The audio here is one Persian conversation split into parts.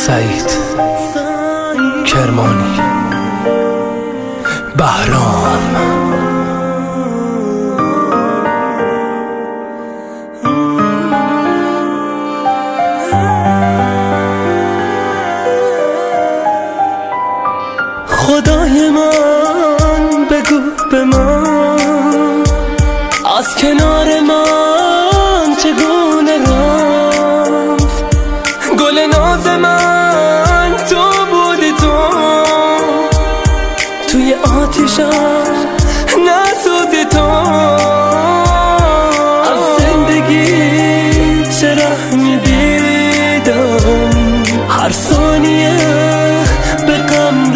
سعید کرمانی بهرام. خدای من بگو به من از کنار من چگونه رفت گل ناز من تو بودی تو توی آتیشم نسوزی تو از زندگی چه رحمی دیدم هر ثانیه به غم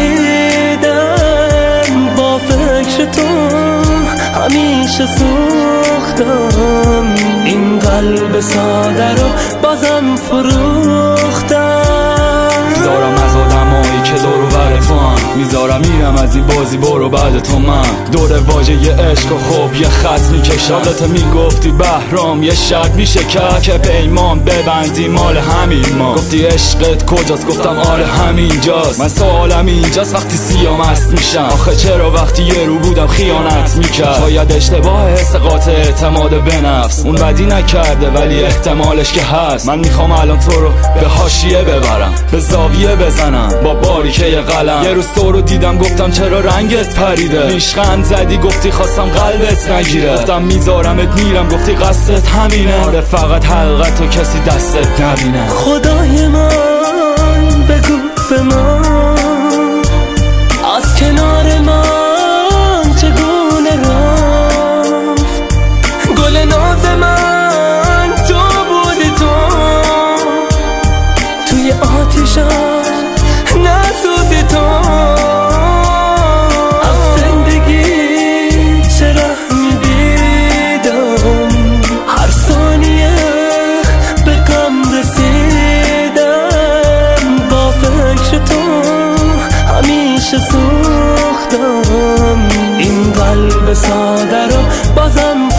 رسیدم با فکر تو همیشه سوختم این قلب ساده رو بازم فروختم میذارم از آدمایی که دور و بر تو هم میذارم میرم از این بازی برو بعد تو من دور واژه یه عشق و خوب یه خط میکشم یادت میگفتی بهرام یه شرط میشه که پیمان ببندی مال همین ما گفتی عشقت کجاست گفتم آره همینجاست من سوالم اینجاست وقتی سیاه مست میشم آخه چرا وقتی یه رو بودم خیانت میکرد شاید اشتباه حس قاطع اعتماد به نفس اون بدی نکرده ولی احتمالش که هست من میخوام الان تو رو به حاشیه ببرم به زاویه بزنم با باریکه قلم یه روز تو رو دیدم گفتم چرا رنگت پریده نیشخند زدی گفتی خواستم قلبت نگیره گفتم میذارمت میرم گفتی قصدت همینه آره فقط حلقت و کسی دستت نبینه خدای من بگو به من از کنار من چگونه رفت گل ناز من تو بودی تو توی آتیشم نسوزی تو از زندگی چه رحمی دیدم هر ثانیه به غم رسیدم با فکر تو همیشه سوختم این قلب ساده رو بازم